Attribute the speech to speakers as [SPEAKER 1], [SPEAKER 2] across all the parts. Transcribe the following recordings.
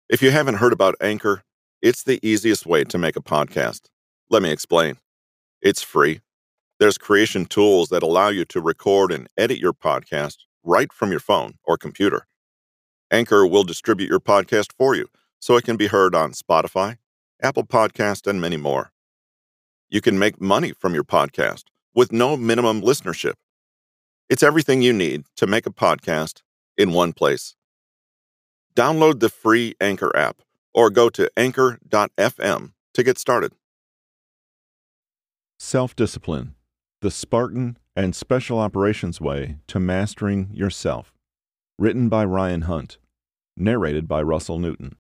[SPEAKER 1] If you haven't heard about Anchor, it's the easiest way to make a podcast. Let me explain. It's free. There's creation tools that allow you to record and edit your podcast right from your phone or computer. Anchor will distribute your podcast for you so it can be heard on Spotify, Apple Podcast, and many more. You can make money from your podcast with no minimum listenership. It's everything you need to make a podcast in one place. Download the free Anchor app or go to anchor.fm to get started.
[SPEAKER 2] Self-Discipline, the Spartan and Special Operations Way to Mastering Yourself. Written by Ryan Hunt. Narrated by Russell Newton.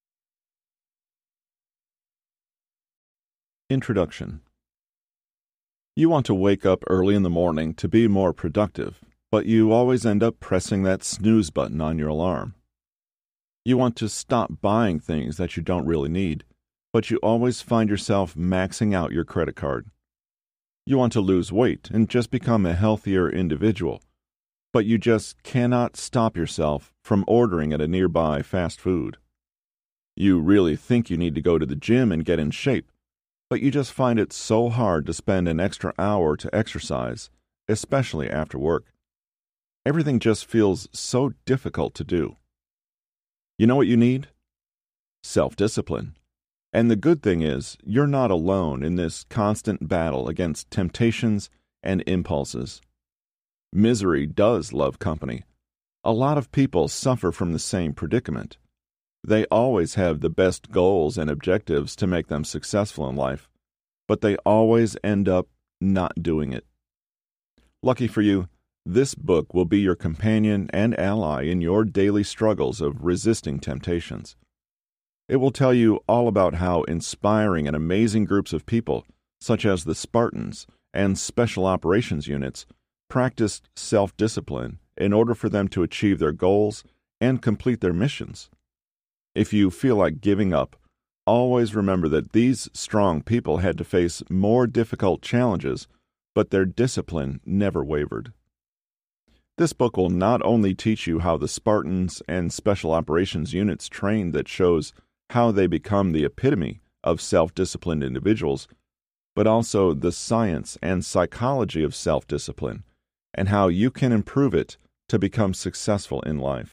[SPEAKER 2] Introduction. You want to wake up early in the morning to be more productive, but you always end up pressing that snooze button on your alarm. You want to stop buying things that you don't really need, but you always find yourself maxing out your credit card. You want to lose weight and just become a healthier individual, but you just cannot stop yourself from ordering at a nearby fast food. You really think you need to go to the gym and get in shape, but you just find it so hard to spend an extra hour to exercise, especially after work. Everything just feels so difficult to do. You know what you need? Self-discipline. And the good thing is, you're not alone in this constant battle against temptations and impulses. Misery does love company. A lot of people suffer from the same predicament. They always have the best goals and objectives to make them successful in life, but they always end up not doing it. Lucky for you, this book will be your companion and ally in your daily struggles of resisting temptations. It will tell you all about how inspiring and amazing groups of people, such as the Spartans and Special Operations Units, practiced self-discipline in order for them to achieve their goals and complete their missions. If you feel like giving up, always remember that these strong people had to face more difficult challenges, but their discipline never wavered. This book will not only teach you how the Spartans and Special Operations Units trained that shows how they become the epitome of self-disciplined individuals, but also the science and psychology of self-discipline and how you can improve it to become successful in life.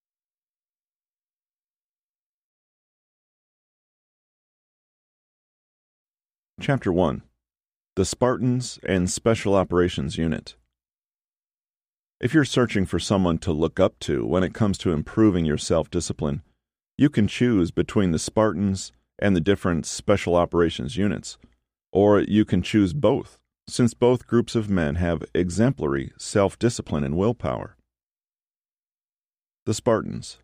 [SPEAKER 2] Chapter 1. The Spartans and Special Operations Unit. If you're searching for someone to look up to when it comes to improving your self-discipline, you can choose between the Spartans and the different Special Operations Units, or you can choose both, since both groups of men have exemplary self-discipline and willpower. The Spartans.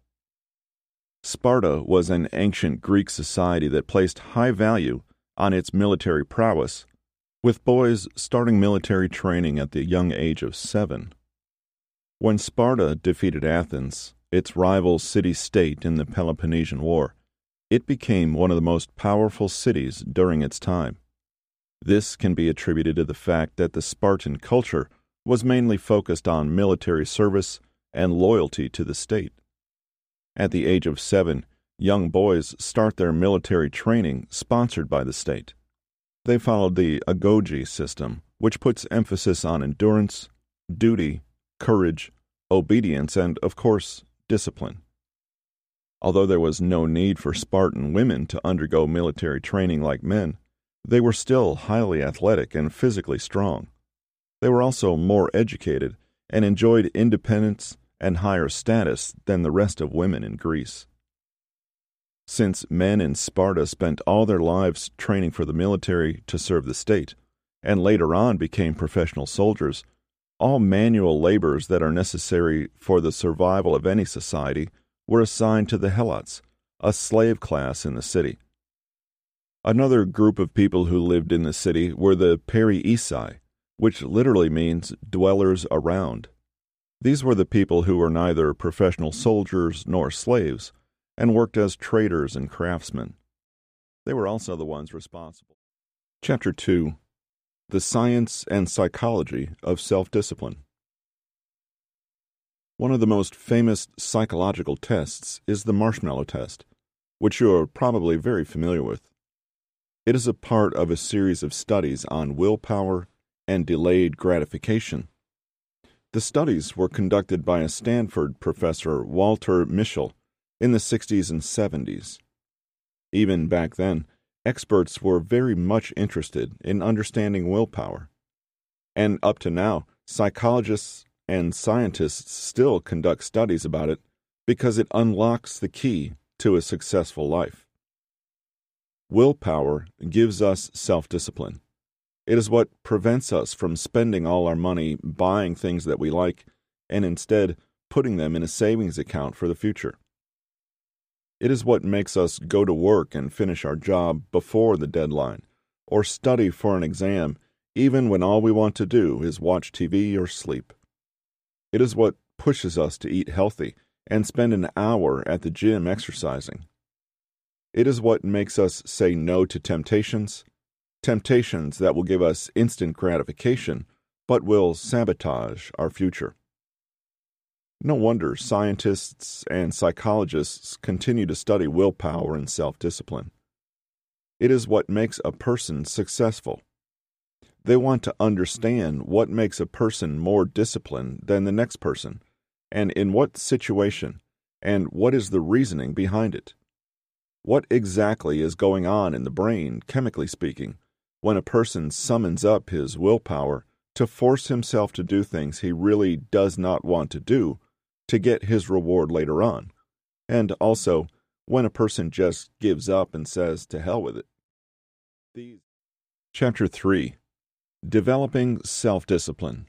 [SPEAKER 2] Sparta was an ancient Greek society that placed high value on its military prowess, with boys starting military training at the young age of 7. When Sparta defeated Athens, its rival city-state in the Peloponnesian War, it became one of the most powerful cities during its time. This can be attributed to the fact that the Spartan culture was mainly focused on military service and loyalty to the state. At the age of 7, young boys start their military training sponsored by the state. They followed the agoge system, which puts emphasis on endurance, duty, courage, obedience, and, of course, discipline. Although there was no need for Spartan women to undergo military training like men, they were still highly athletic and physically strong. They were also more educated and enjoyed independence and higher status than the rest of women in Greece. Since men in Sparta spent all their lives training for the military to serve the state, and later on became professional soldiers, all manual labors that are necessary for the survival of any society were assigned to the helots, a slave class in the city. Another group of people who lived in the city were the Periesai, which literally means dwellers around. These were the people who were neither professional soldiers nor slaves, and worked as traders and craftsmen. They were also the ones responsible. Chapter 2. The Science and Psychology of Self-Discipline. One of the most famous psychological tests is the marshmallow test, which you are probably very familiar with. It is a part of a series of studies on willpower and delayed gratification. The studies were conducted by a Stanford professor, Walter Mischel, in the 60s and 70s. Even back then, experts were very much interested in understanding willpower. And up to now, psychologists and scientists still conduct studies about it because it unlocks the key to a successful life. Willpower gives us self-discipline. It is what prevents us from spending all our money buying things that we like and instead putting them in a savings account for the future. It is what makes us go to work and finish our job before the deadline, or study for an exam even when all we want to do is watch TV or sleep. It is what pushes us to eat healthy and spend an hour at the gym exercising. It is what makes us say no to temptations that will give us instant gratification, but will sabotage our future. No wonder scientists and psychologists continue to study willpower and self-discipline. It is what makes a person successful. They want to understand what makes a person more disciplined than the next person, and in what situation, and what is the reasoning behind it. What exactly is going on in the brain, chemically speaking, when a person summons up his willpower to force himself to do things he really does not want to do to get his reward later on, and also when a person just gives up and says, to hell with it. Chapter 3. Developing Self-Discipline.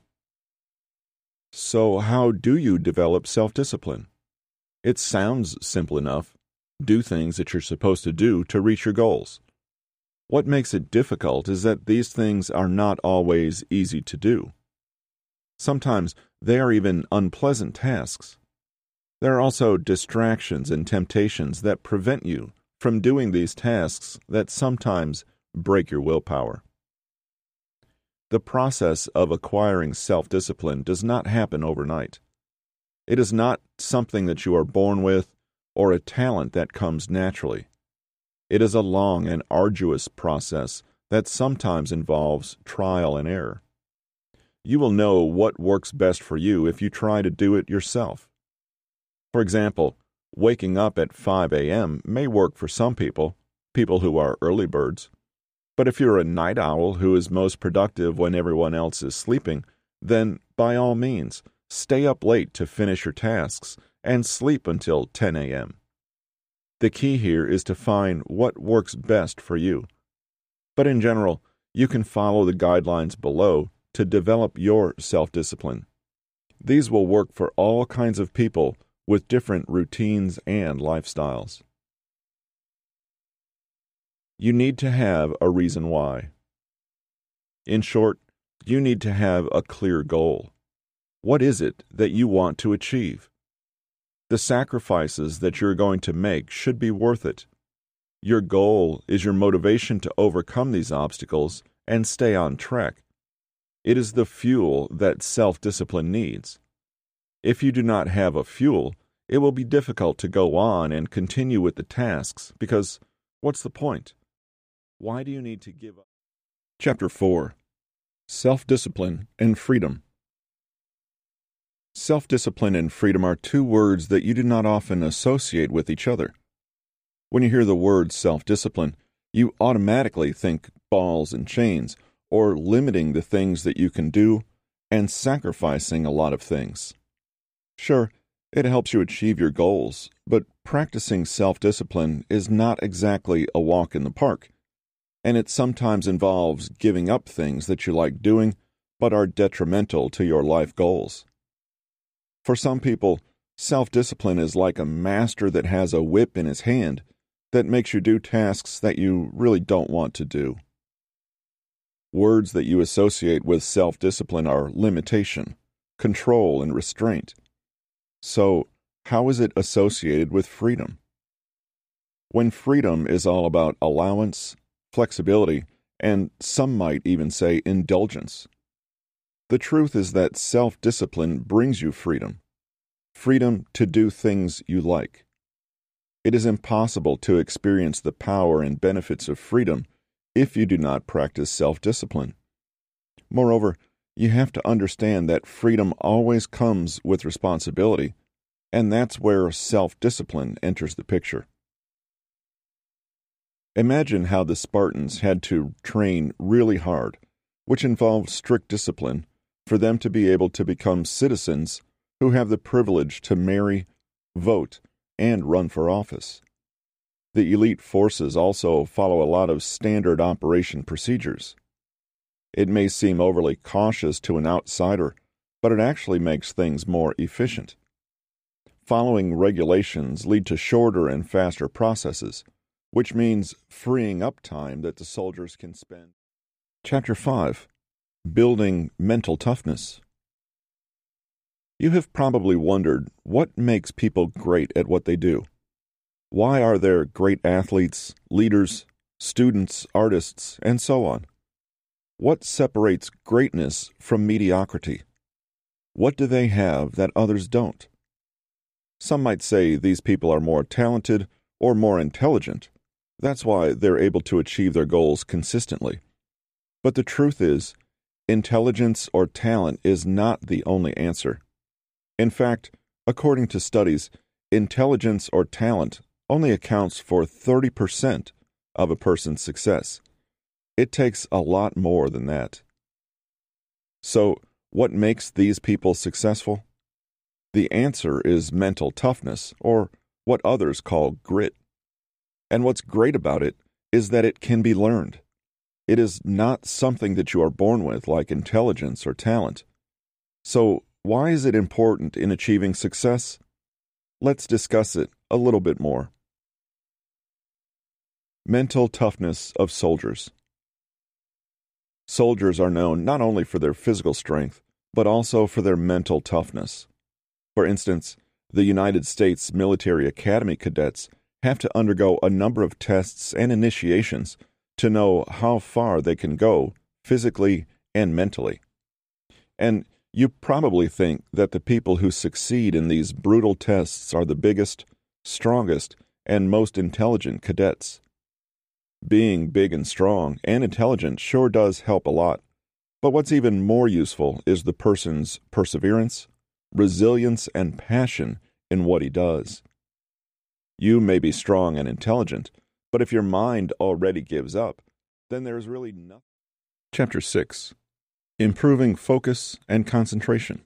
[SPEAKER 2] So how do you develop self-discipline? It sounds simple enough. Do things that you're supposed to do to reach your goals. What makes it difficult is that these things are not always easy to do. Sometimes they are even unpleasant tasks. There are also distractions and temptations that prevent you from doing these tasks that sometimes break your willpower. The process of acquiring self-discipline does not happen overnight. It is not something that you are born with or a talent that comes naturally. It is a long and arduous process that sometimes involves trial and error. You will know what works best for you if you try to do it yourself. For example, waking up at 5 a.m. may work for some people who are early birds. But if you're a night owl who is most productive when everyone else is sleeping, then by all means, stay up late to finish your tasks and sleep until 10 a.m. The key here is to find what works best for you. But in general, you can follow the guidelines below to develop your self-discipline. These will work for all kinds of people with different routines and lifestyles. You need to have a reason why. In short, you need to have a clear goal. What is it that you want to achieve? The sacrifices that you're going to make should be worth it. Your goal is your motivation to overcome these obstacles and stay on track. It is the fuel that self-discipline needs. If you do not have a fuel, it will be difficult to go on and continue with the tasks because what's the point? Why do you need to give up? Chapter 4. Self-discipline and freedom. Self-discipline and freedom are two words that you do not often associate with each other. When you hear the word self-discipline, you automatically think balls and chains, or limiting the things that you can do, and sacrificing a lot of things. Sure, it helps you achieve your goals, but practicing self-discipline is not exactly a walk in the park, and it sometimes involves giving up things that you like doing, but are detrimental to your life goals. For some people, self-discipline is like a master that has a whip in his hand that makes you do tasks that you really don't want to do. Words that you associate with self-discipline are limitation, control, and restraint. So, how is it associated with freedom? When freedom is all about allowance, flexibility, and some might even say indulgence. The truth is that self-discipline brings you freedom. Freedom to do things you like. It is impossible to experience the power and benefits of freedom if you do not practice self-discipline. Moreover, you have to understand that freedom always comes with responsibility, and that's where self-discipline enters the picture. Imagine how the Spartans had to train really hard, which involved strict discipline, for them to be able to become citizens who have the privilege to marry, vote, and run for office. The elite forces also follow a lot of standard operation procedures. It may seem overly cautious to an outsider, but it actually makes things more efficient. Following regulations lead to shorter and faster processes, which means freeing up time that the soldiers can spend. Chapter 5. Building Mental Toughness. You have probably wondered what makes people great at what they do. Why are there great athletes, leaders, students, artists, and so on? What separates greatness from mediocrity? What do they have that others don't? Some might say these people are more talented or more intelligent. That's why they're able to achieve their goals consistently. But the truth is, intelligence or talent is not the only answer. In fact, according to studies, intelligence or talent only accounts for 30% of a person's success. It takes a lot more than that. So, what makes these people successful? The answer is mental toughness, or what others call grit. And what's great about it is that it can be learned. It is not something that you are born with, like intelligence or talent. So, why is it important in achieving success? Let's discuss it a little bit more. Mental toughness of soldiers. Soldiers are known not only for their physical strength, but also for their mental toughness. For instance, the United States Military Academy cadets have to undergo a number of tests and initiations to know how far they can go physically and mentally. And you probably think that the people who succeed in these brutal tests are the biggest, strongest, and most intelligent cadets. Being big and strong and intelligent sure does help a lot, but what's even more useful is the person's perseverance, resilience, and passion in what he does. You may be strong and intelligent, but if your mind already gives up, then there's really nothing. Chapter 6. Improving Focus and Concentration.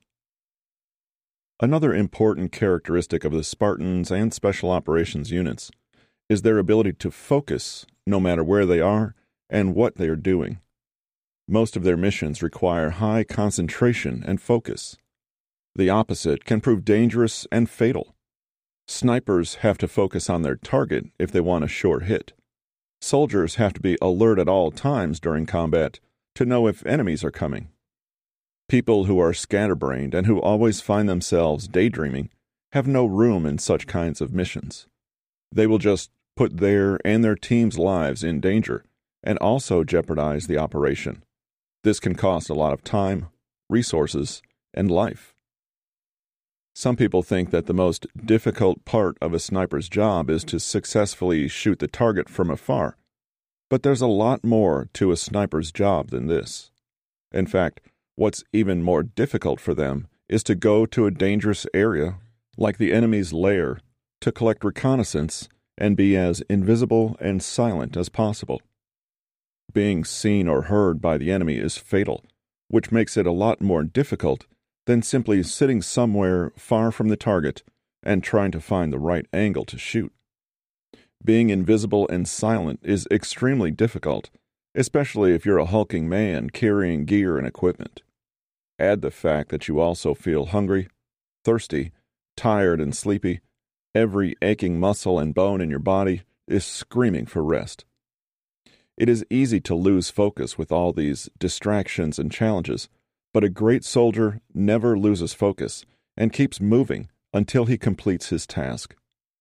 [SPEAKER 2] Another important characteristic of the Spartans and Special Operations units is their ability to focus no matter where they are and what they are doing. Most of their missions require high concentration and focus. The opposite can prove dangerous and fatal. Snipers have to focus on their target if they want a sure hit. Soldiers have to be alert at all times during combat to know if enemies are coming. People who are scatterbrained and who always find themselves daydreaming have no room in such kinds of missions. They will just put their and their team's lives in danger and also jeopardize the operation. This can cost a lot of time, resources, and life. Some people think that the most difficult part of a sniper's job is to successfully shoot the target from afar. But there's a lot more to a sniper's job than this. In fact, what's even more difficult for them is to go to a dangerous area, like the enemy's lair, to collect reconnaissance and be as invisible and silent as possible. Being seen or heard by the enemy is fatal, which makes it a lot more difficult than simply sitting somewhere far from the target and trying to find the right angle to shoot. Being invisible and silent is extremely difficult, especially if you're a hulking man carrying gear and equipment. Add the fact that you also feel hungry, thirsty, tired, and sleepy. Every aching muscle and bone in your body is screaming for rest. It is easy to lose focus with all these distractions and challenges, but a great soldier never loses focus and keeps moving until he completes his task.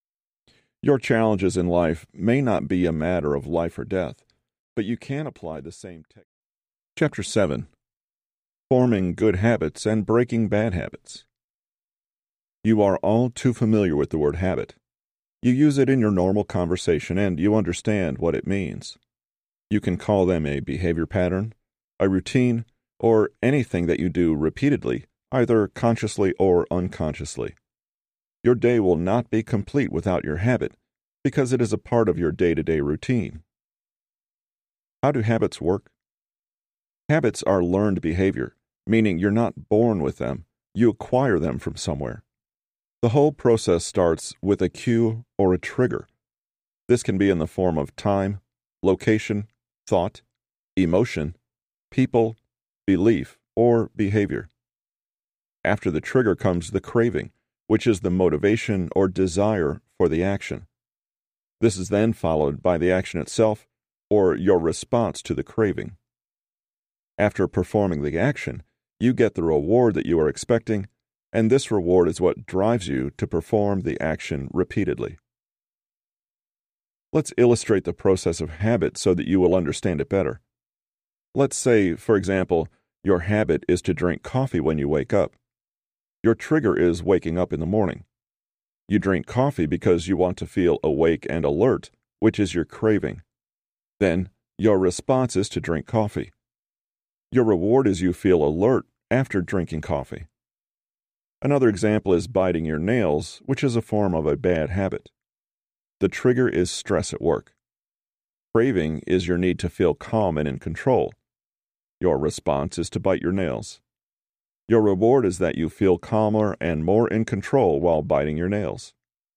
[SPEAKER 2] Your challenges in life may not be a matter of life or death, but you can apply the same technique. Chapter 7. Forming Good Habits and Breaking Bad Habits. You are all too familiar with the word habit. You use it in your normal conversation and you understand what it means. You can call them a behavior pattern, a routine, or anything that you do repeatedly, either consciously or unconsciously. Your day will not be complete without your habit, because it is a part of your day-to-day routine. How do habits work? Habits are learned behavior, meaning you're not born with them, you acquire them from somewhere. The whole process starts with a cue or a trigger. This can be in the form of time, location, thought, emotion, people, belief, or behavior. After the trigger comes the craving, which is the motivation or desire for the action. This is then followed by the action itself, or your response to the craving. After performing the action, you get the reward that you are expecting, and this reward is what drives you to perform the action repeatedly. Let's illustrate the process of habit so that you will understand it better. Let's say, for example, your habit is to drink coffee when you wake up. Your trigger is waking up in the morning. You drink coffee because you want to feel awake and alert, which is your craving. Then, your response is to drink coffee. Your reward is you feel alert after drinking coffee. Another example is biting your nails, which is a form of a bad habit. The trigger is stress at work. Craving is your need to feel calm and in control. Your response is to bite your nails. Your reward is that you feel calmer and more in control while biting your nails.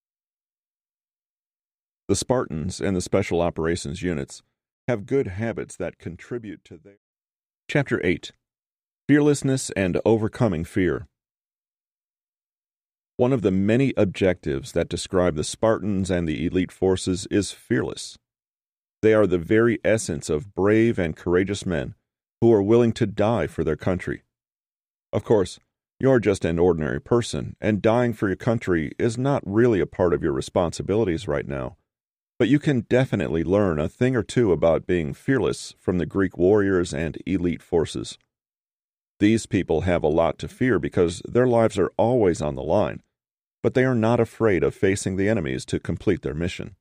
[SPEAKER 2] The Spartans and the Special Operations Units have good habits that contribute to their... Chapter 8. Fearlessness and Overcoming Fear. One of the many objectives that describe the Spartans and the elite forces is fearless. They are the very essence of brave and courageous men who are willing to die for their country. Of course, you're just an ordinary person, and dying for your country is not really a part of your responsibilities right now. But you can definitely learn a thing or two about being fearless from the Greek warriors and elite forces. These people have a lot to fear because their lives are always on the line, but they are not afraid of facing the enemies to complete their mission.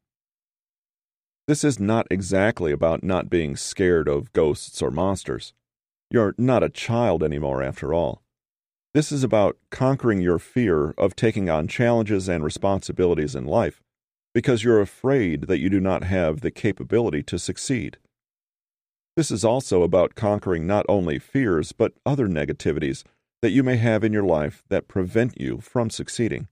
[SPEAKER 2] This is not exactly about not being scared of ghosts or monsters. You're not a child anymore, after all. This is about conquering your fear of taking on challenges and responsibilities in life, because you're afraid that you do not have the capability to succeed. This is also about conquering not only fears, but other negativities that you may have in your life that prevent you from succeeding.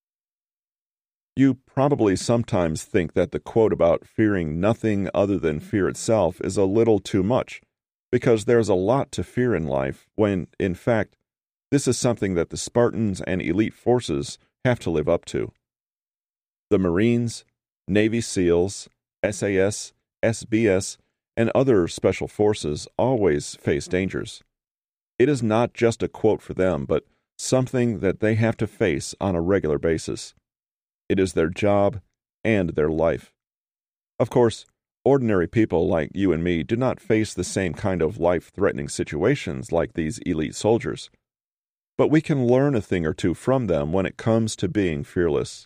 [SPEAKER 2] You probably sometimes think that the quote about fearing nothing other than fear itself is a little too much, because there's a lot to fear in life when, in fact, this is something that the Spartans and elite forces have to live up to. The Marines, Navy SEALs, SAS, SBS, and other special forces always face dangers. It is not just a quote for them, but something that they have to face on a regular basis. It is their job and their life. Of course, ordinary people like you and me do not face the same kind of life-threatening situations like these elite soldiers, but we can learn a thing or two from them when it comes to being fearless.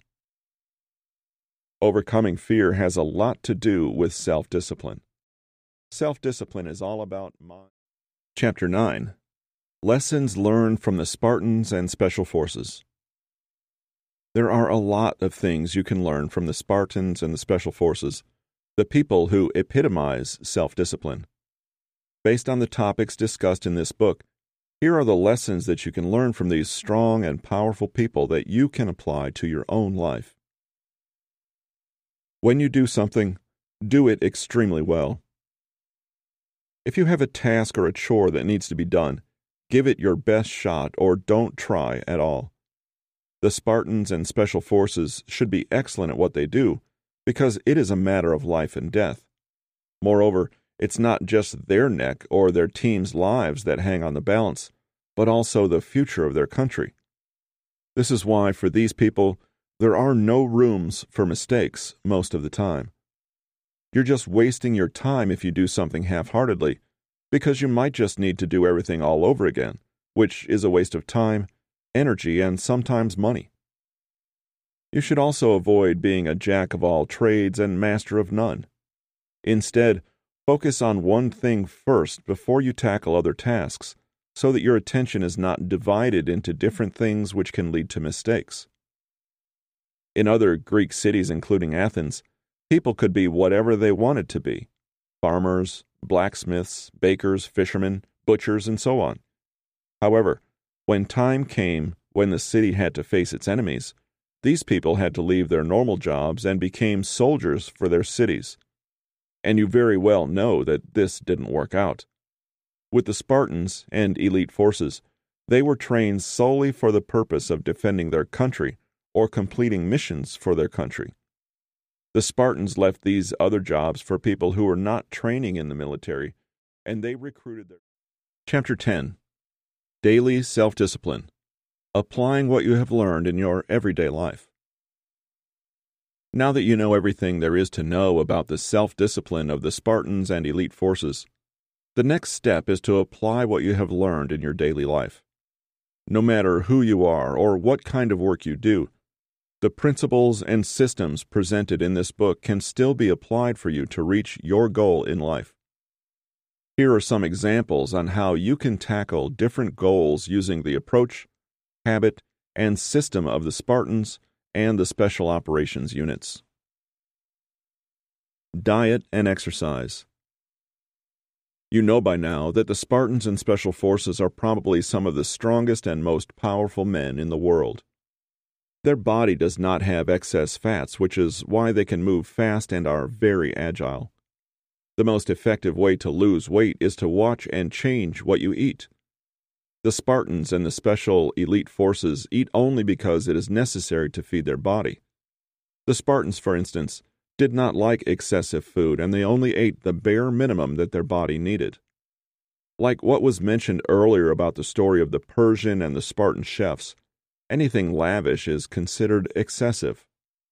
[SPEAKER 2] Overcoming fear has a lot to do with self-discipline. Self-discipline is all about mind. Chapter 9. Lessons learned from the Spartans and Special Forces. There are a lot of things you can learn from the Spartans and the Special Forces, the people who epitomize self-discipline. Based on the topics discussed in this book, here are the lessons that you can learn from these strong and powerful people that you can apply to your own life. When you do something, do it extremely well. If you have a task or a chore that needs to be done, give it your best shot or don't try at all. The Spartans and Special Forces should be excellent at what they do, because it is a matter of life and death. Moreover, it's not just their neck or their team's lives that hang on the balance, but also the future of their country. This is why, for these people, there are no rooms for mistakes most of the time. You're just wasting your time if you do something half-heartedly, because you might just need to do everything all over again, which is a waste of time, energy, and sometimes money. You should also avoid being a jack of all trades and master of none. Instead, focus on one thing first before you tackle other tasks, so that your attention is not divided into different things which can lead to mistakes. In other Greek cities, including Athens, people could be whatever they wanted to be: farmers, blacksmiths, bakers, fishermen, butchers, and so on. However, when time came when the city had to face its enemies, these people had to leave their normal jobs and became soldiers for their cities. And you very well know that this didn't work out. With the Spartans and elite forces, they were trained solely for the purpose of defending their country or completing missions for their country. The Spartans left these other jobs for people who were not training in the military, and they recruited their... Chapter 10. Daily Self-Discipline. Applying what you have learned in your everyday life. Now that you know everything there is to know about the self-discipline of the Spartans and elite forces, the next step is to apply what you have learned in your daily life. No matter who you are or what kind of work you do, the principles and systems presented in this book can still be applied for you to reach your goal in life. Here are some examples on how you can tackle different goals using the approach, habit, and system of the Spartans and the Special Operations units. Diet and exercise. You know by now that the Spartans and Special Forces are probably some of the strongest and most powerful men in the world. Their body does not have excess fats, which is why they can move fast and are very agile. The most effective way to lose weight is to watch and change what you eat. The Spartans and the Special Elite Forces eat only because it is necessary to feed their body. The Spartans, for instance, did not like excessive food, and they only ate the bare minimum that their body needed. Like what was mentioned earlier about the story of the Persian and the Spartan chefs, anything lavish is considered excessive.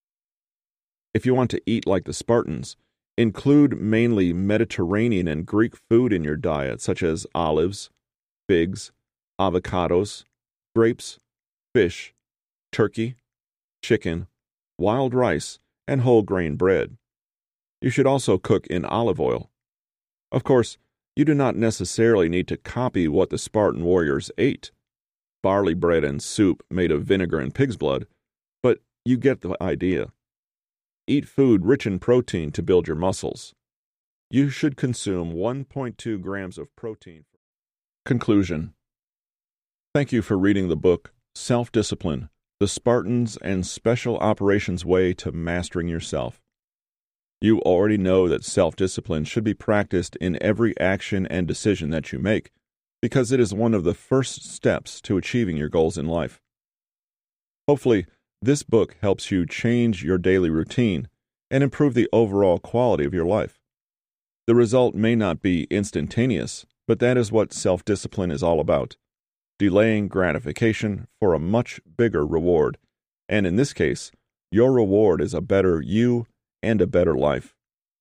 [SPEAKER 2] If you want to eat like the Spartans, include mainly Mediterranean and Greek food in your diet, such as olives, figs, avocados, grapes, fish, turkey, chicken, wild rice, and whole grain bread. You should also cook in olive oil. Of course, you do not necessarily need to copy what the Spartan warriors ate: barley bread and soup made of vinegar and pig's blood, but you get the idea. Eat food rich in protein to build your muscles. You should consume 1.2 grams of protein. Conclusion. Thank you for reading the book Self-Discipline: The Spartans and Special Operations Way to Mastering Yourself. You already know that self-discipline should be practiced in every action and decision that you make, because it is one of the first steps to achieving your goals in life. Hopefully, this book helps you change your daily routine and improve the overall quality of your life. The result may not be instantaneous, but that is what self-discipline is all about: delaying gratification for a much bigger reward. And in this case, your reward is a better you and a better life.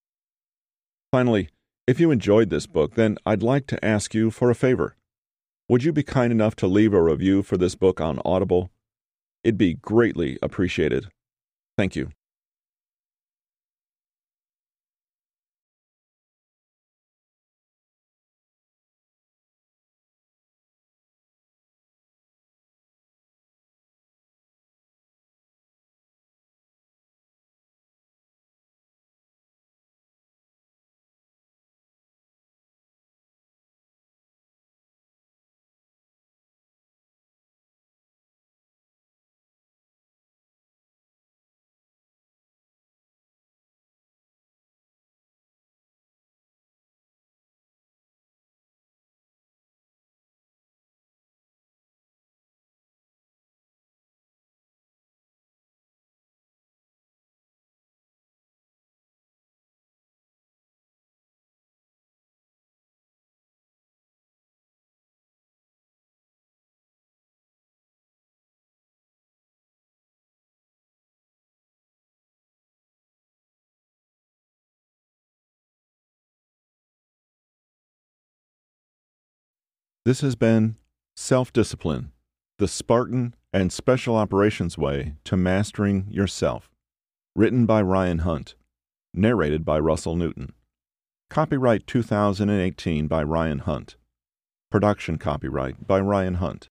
[SPEAKER 2] Finally, if you enjoyed this book, then I'd like to ask you for a favor. Would you be kind enough to leave a review for this book on Audible? It'd be greatly appreciated. Thank you. This has been Self-Discipline: The Spartan and Special Operations Way to Mastering Yourself. Written by Ryan Hunt. Narrated by Russell Newton. Copyright 2018 by Ryan Hunt. Production copyright by Ryan Hunt.